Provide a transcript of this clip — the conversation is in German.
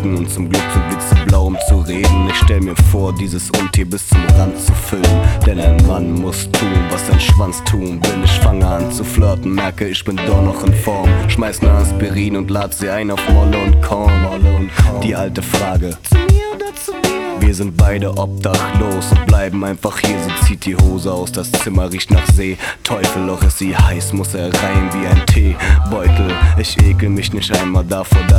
trinken und zum Glück zu blitzeblau, um zu reden. Ich stell mir vor, dieses Untier bis zum Rand zu füllen. Denn ein Mann muss tun, was ein Schwanz tun will. Ich fange an zu flirten, merke, ich bin doch noch in Form. Schmeiß ne Aspirin und lad sie ein auf Molle und Korn. Die alte Frage: zu mir oder zu mir? Wir sind beide obdachlos und bleiben einfach hier. Sie zieht die Hose aus, das Zimmer riecht nach See. Teufel, doch ist sie heiß, muss er rein wie ein Teebeutel. Ich ekel mich nicht einmal davor, dass